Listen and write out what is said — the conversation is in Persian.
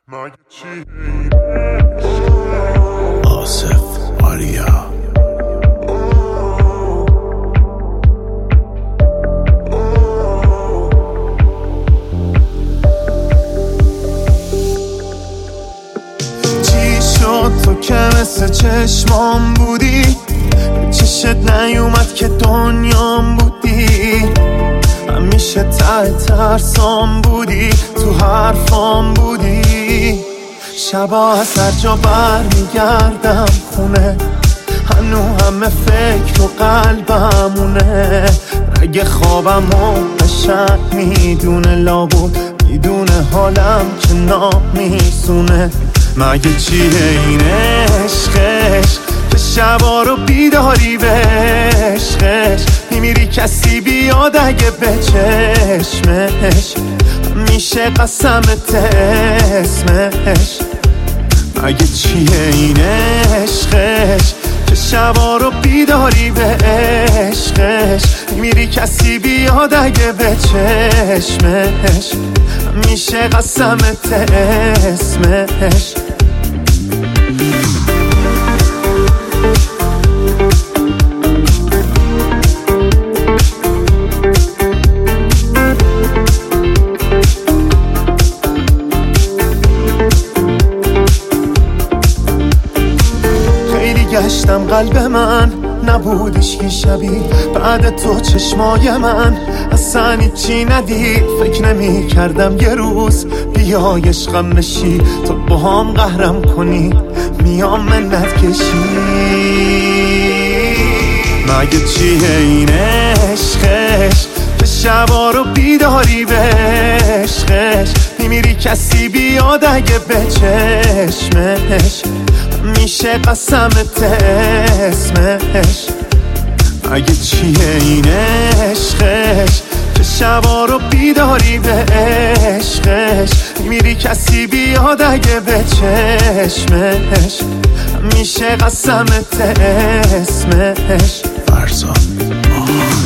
مگه چی آصف آریا چی شد تو که مثل چشمام بودی، چشت نیومد که دنیام بودی، همیشه ته ترسام بودی، تو حرفام بودی. شبا از هر جا بر میگردم خونه، هنو همه فکر و قلبمونه. اگه خوابم و قشنگ میدونه، لابود میدونه حالم که نمیسونه. مگه چیه این عشقش که شبا رو بیداری به عشقش میمیری کسی بیاد اگه به چشمش میشه قسمت اسمش. مگه چیه این عشقش که شبا رو بیداری به عشقش میمیری کسی بیاد اگه به چشمش میشه قسمت اسمش. گشتم قلب من نبودش که شبیه بعد تو چشمای من اصلا چی ندید. فکر نمی کردم یه روز بیای عشقم بشی، تو با هم قهرم کنی میام منت کشی. مگه چیه این عشقش که شبا رو بیداری به عشقش میمیری کسی بیاد اگه به چشمش میشه قسمت اسمش. مگه چیه این عشقش که شبا رو بیداری به عشقش میری کسی بیاد اگه به چشمش میشه قسمت اسمش. فرزان